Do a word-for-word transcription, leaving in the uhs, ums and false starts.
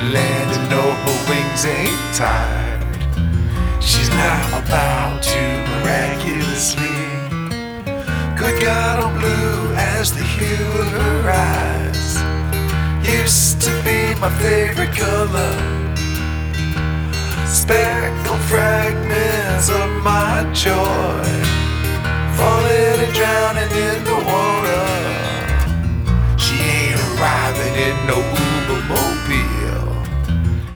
landing, no, her wings ain't tied. She's now about to miraculously good God on blue as the hue of her eyes used to be my favorite color. Speckled fragments of my joy falling and drowning in the water.